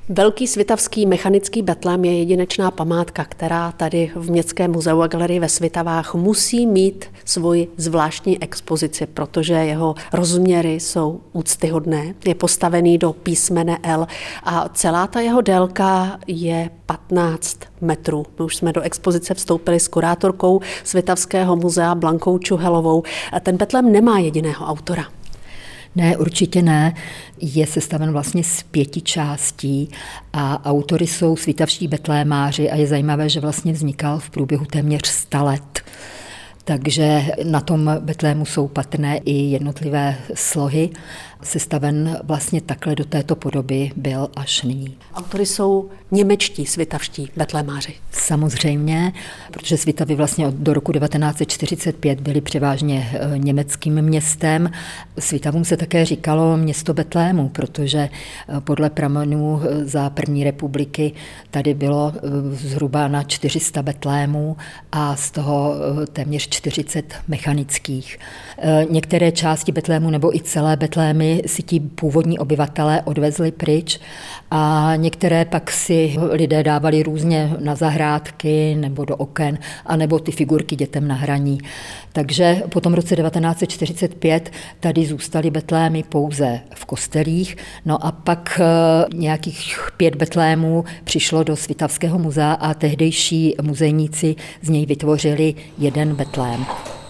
Velký svitavský mechanický betlém je jedinečná památka, která tady v Městském muzeu a galerii ve Svitavách musí mít svoji zvláštní expozici, protože jeho rozměry jsou úctyhodné. Je postavený do písmene L a celá ta jeho délka je 15 metrů. My už jsme do expozice vstoupili s kurátorkou Svitavského muzea Blankou Čuhelovou. Ten betlém nemá jediného autora. Ne, určitě ne. Je sestaven vlastně z 5 částí a autory jsou svitavští betlémáři a je zajímavé, že vlastně vznikal v průběhu téměř 100 let. Takže na tom betlému jsou patrné i jednotlivé slohy. Sestaven vlastně takhle do této podoby byl až nyní. Autory jsou němečtí svitavští betlémáři. Samozřejmě, protože Svitavy vlastně do roku 1945 byly převážně německým městem. Svitavům se také říkalo město betlému, protože podle pramenů za první republiky tady bylo zhruba na 400 betlémů a z toho téměř 40 mechanických. Některé části betlému nebo i celé betlémy si ti původní obyvatelé odvezli pryč a některé pak si lidé dávali různě na zahrádky nebo do oken, anebo ty figurky dětem na hraní. Takže po tom roce 1945 tady zůstaly betlémy pouze v kostelích, no a pak nějakých 5 betlémů přišlo do Svitavského muzea a tehdejší muzejníci z něj vytvořili jeden betlém.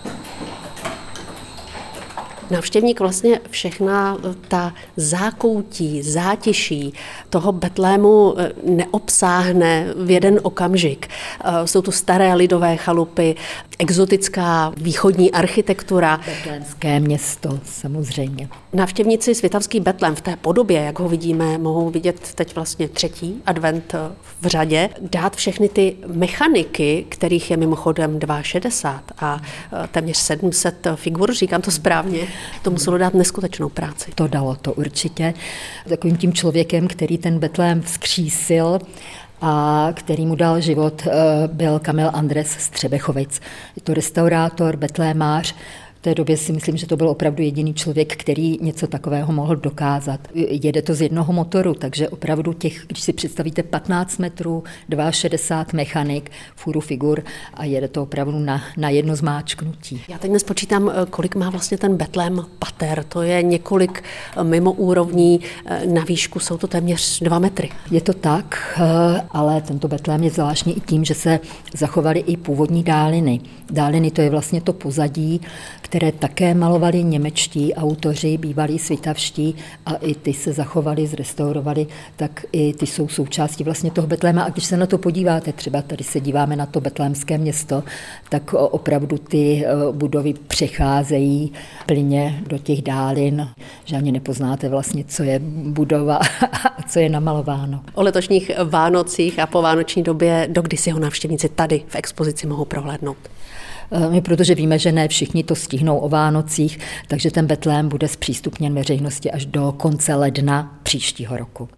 Návštěvník vlastně všechna ta zákoutí, zátiší toho betlému neobsáhne v jeden okamžik. Jsou tu staré lidové chalupy, exotická východní architektura. Betlémské město, samozřejmě. Návštěvníci Svitavský betlém v té podobě, jak ho vidíme, mohou vidět teď vlastně 3. advent v řadě, dát všechny ty mechaniky, kterých je mimochodem 62 a téměř 700 figur, říkám to správně, to muselo dát neskutečnou práci. To dalo to určitě. Takovým tím člověkem, který ten betlém vzkřísil a který mu dal život, byl Kamil Andres z Třebechovic. Je to restaurátor, betlémář. V té době si myslím, že to byl opravdu jediný člověk, který něco takového mohl dokázat. Jede to z jednoho motoru, takže opravdu když si představíte 15 metrů, 62 mechanik, fůru figur a jede to opravdu na jedno zmáčknutí. Já teď nespočítám, kolik má vlastně ten betlém pater. To je několik mimoúrovní, na výšku jsou to téměř 2 metry. Je to tak, ale tento betlém je zvláštní i tím, že se zachovaly i původní dáliny. Dáliny to je vlastně to pozadí, které také malovali němečtí autoři, bývalí svitavští a i ty se zachovali, zrestaurovali, tak i ty jsou součástí vlastně toho betléma. A když se na to podíváte, třeba tady se díváme na to betlémské město, tak opravdu ty budovy přecházejí plně do těch dálin, že ani nepoznáte vlastně, co je budova a co je namalováno. O letošních Vánocích a po vánoční době, dokdy si ho návštěvníci tady v expozici mohou prohlédnout? My protože víme, že ne všichni to stihnou o Vánocích, takže ten betlém bude zpřístupněn veřejnosti až do konce ledna příštího roku.